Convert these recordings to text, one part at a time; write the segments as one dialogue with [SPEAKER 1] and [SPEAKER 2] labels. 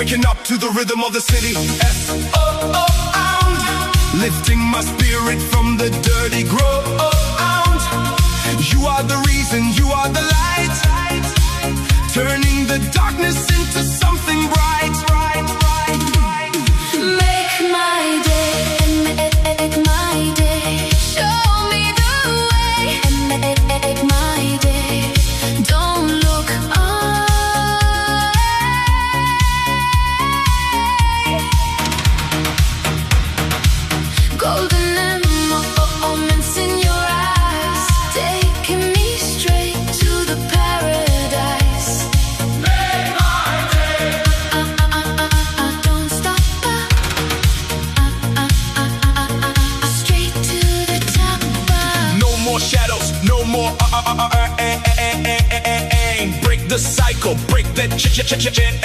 [SPEAKER 1] waking up to the rhythm of the city. S-O-O sound, lifting my spirit from the dirty ground. You are the reason, you are the light, turning the darkness into something bright.
[SPEAKER 2] Make my day, make my day. Show me the way, make my day. Don't look away. Golden moments in your eyes, taking me straight to the paradise.
[SPEAKER 1] Make my day.
[SPEAKER 2] Don't stop. Straight to the top.
[SPEAKER 1] No more shadows, no more break the cycle, break the chain.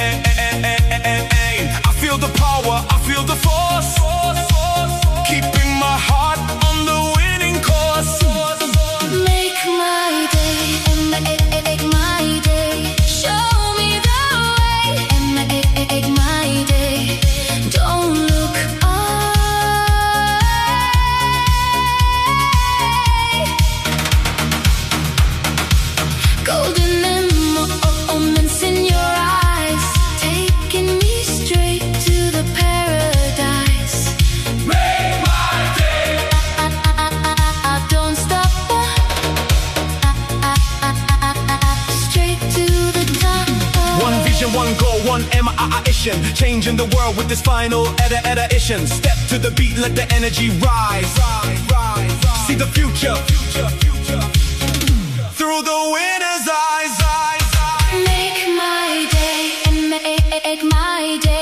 [SPEAKER 1] I feel the power, I feel the force, keeping my heart on the winning course.
[SPEAKER 2] Make my day, make my day. Show me the way, make my day. Don't look away. Golden moments in your eyes, taking me straight to the paradise.
[SPEAKER 1] Make my day.
[SPEAKER 2] Don't stop. Straight to the top.
[SPEAKER 1] One vision, one goal, one ambition, changing the world with this final edition. Step to the beat, let the energy rise. See the future through the winner's eyes.
[SPEAKER 2] Make my day, make my day.